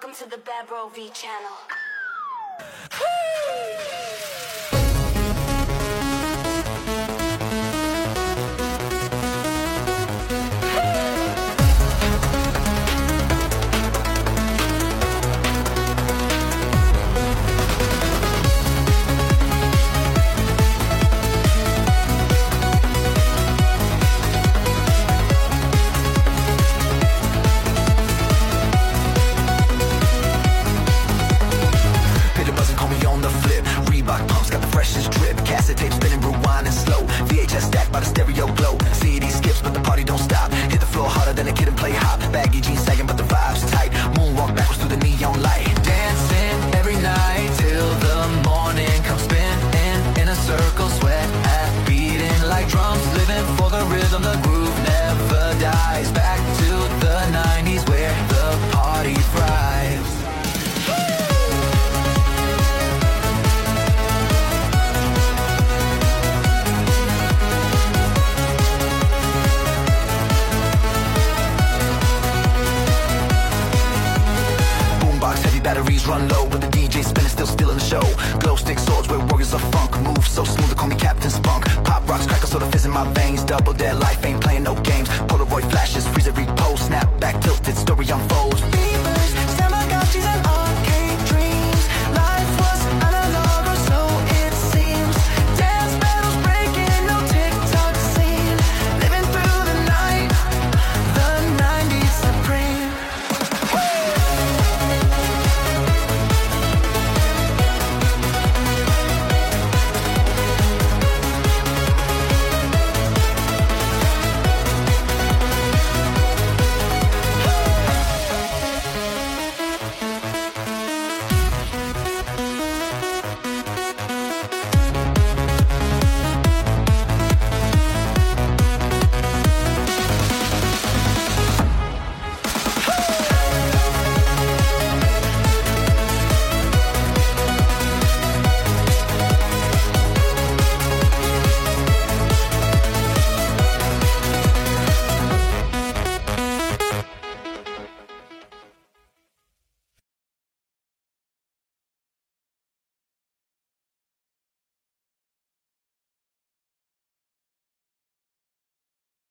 Welcome to the Bad Bro V channel. By the stereo glow, CD skips but the party don't stop. Hit the floor harder than a kid and play hop. Baggy jeans sagging but the vibe's tight. Moonwalk backwards through the neon light. Dancing every night till the morning comes spinning in a circle. Sweat at beating like drums. Living for the rhythm, the groove never dies. Back to the 90s where the party thrives. Batteries run low, but the DJ spinning still stealing the show. Glow stick swords with warriors of funk. Move so smooth, they call me Captain Spunk. Pop rocks, crackle, so the fizz in my veins. Double dead life, ain't playing no games. Polaroid flashes, freeze it, repose. Snap back, tilted, story unfolds.